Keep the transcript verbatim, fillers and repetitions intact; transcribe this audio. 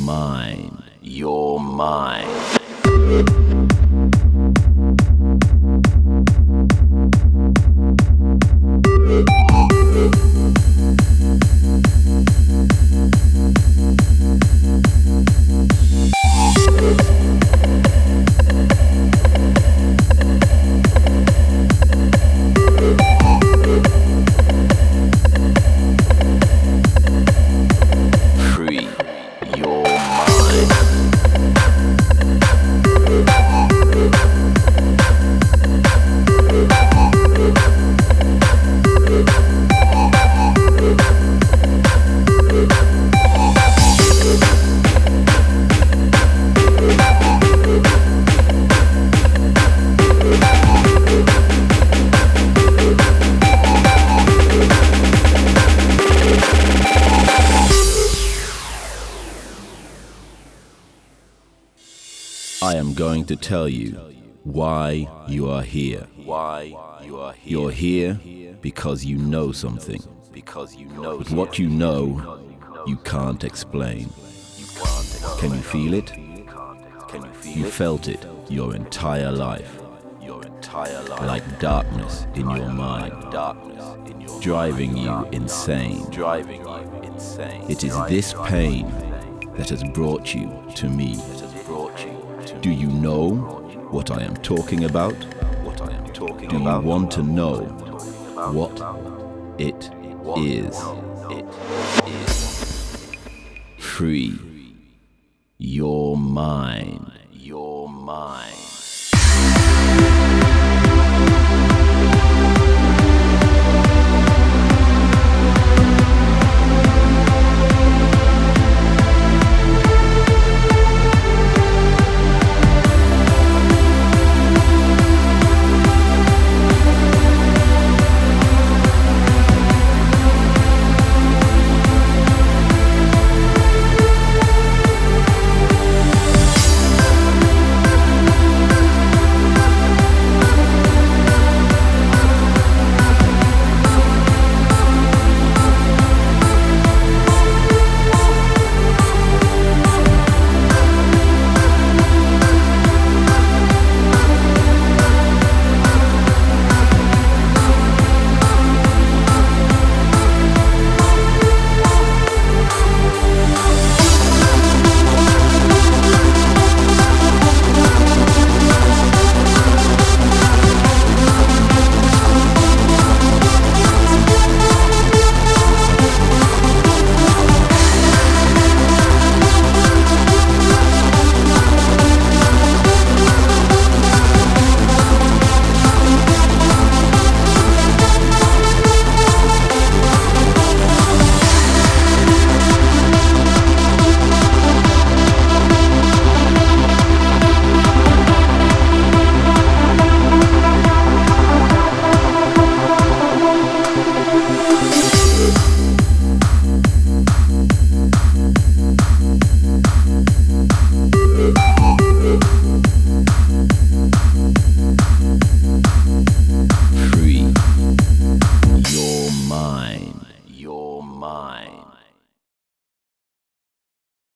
mine. You're mine. I am going to tell you why you are here. Why you are here. You're here because you know something. Because you know. But what you know, you can't explain. Can you feel it? Can you feel it? You felt it your entire life. Your entire life. Like darkness in your mind. Darkness in your driving you insane. Driving you insane. It is this pain that has brought you to me. Do you know what I am talking about? What I am talking Do about? Do you want to know what it is? It is free. You're mine. You're mine.